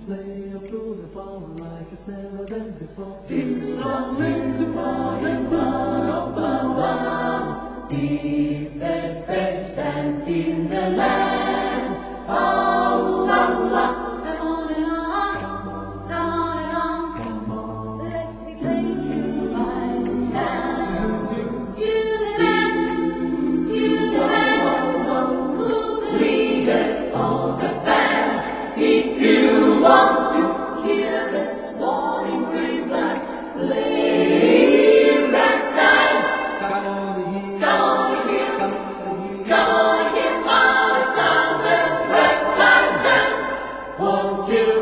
play a flute and fall like it's never been before. He's something to fall in love, love. He's the best and in the land. Oh, la la. Come on and on, come on and on, come on. Let me play you my land. Leader of the band, if you want to hear this morning green flag, play ragtime. Gonna hear my soundless ragtime band. Won't you